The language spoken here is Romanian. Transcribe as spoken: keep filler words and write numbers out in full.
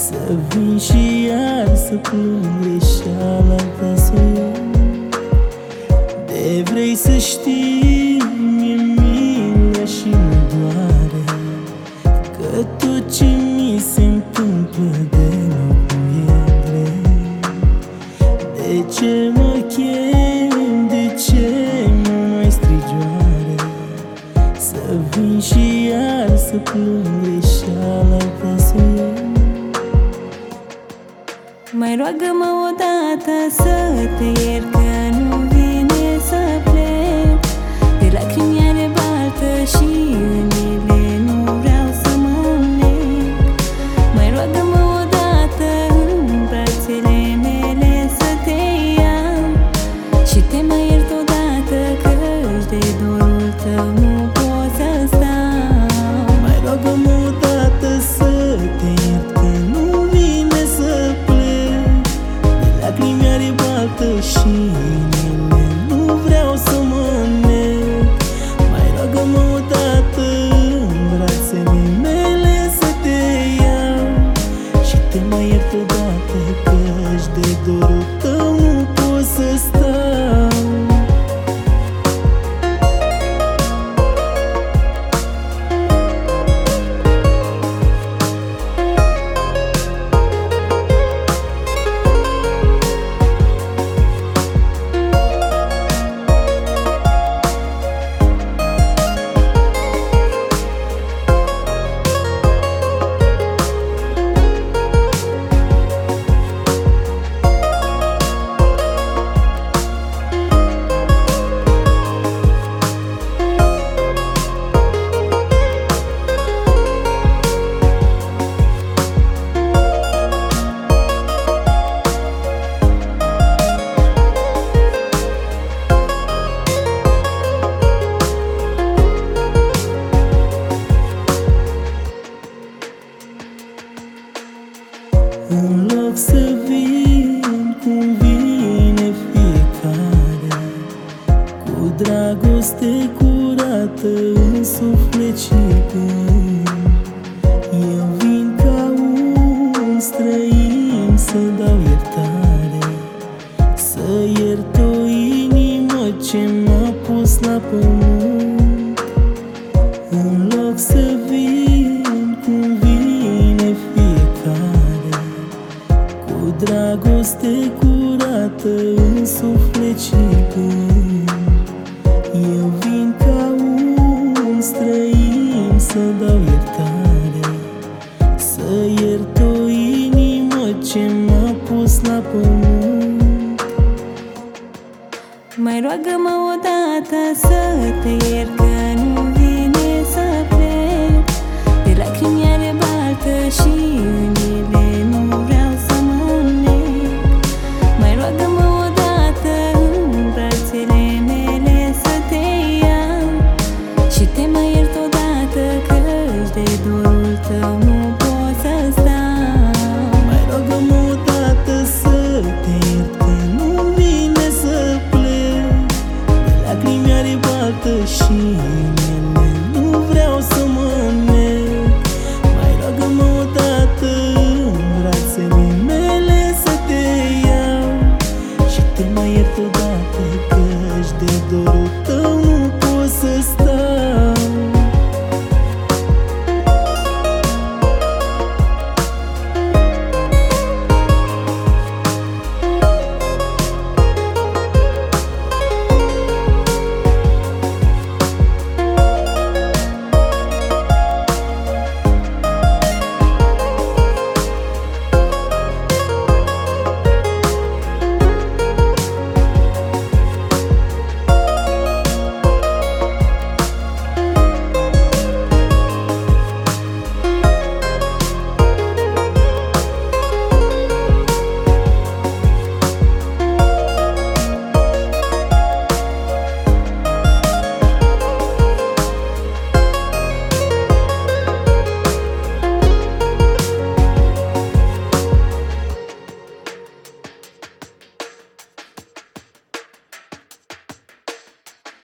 Să vin și iar să plâng greșeala ta să o iau. De vrei să știi, mi-e milă și mă doare că tot ce mi se întâmplă deloc nu e drept. De ce mă chem, de ce mă mai strigioare? Să vin și iar să plâng greșeala ta să o iau. Mai roagă-mă odată să te iert, că nu vine să plec. De lacrimi are baltă și în ele nu vreau să mă nec. Mai roagă-mă odată în brațele mele să te iau și te mai iert odată, căci de dorul tău nu pot să stau. Mai roagă-mă odată să te iert, că nu vine să plec. De lacrimi are baltă și în ele nu vreau să mă nec. Mai roagă-mă odată în brațele mele să te iau și te mai iert odată, căci de dorul tău nu pot să stau. În loc să vin cum vine fiecare, cu dragoste curată în suflet și gând, eu vin ca un străin să dau iertare, să iert o inimă ce m-a pus la pământ. În loc să vin cum vine fiecare, cu dragoste curată în suflet și gând, eu vin ca un străin să dau iertare, să iert o inimă ce m-a pus la pământ. Mai roagă-mă odată să te iert,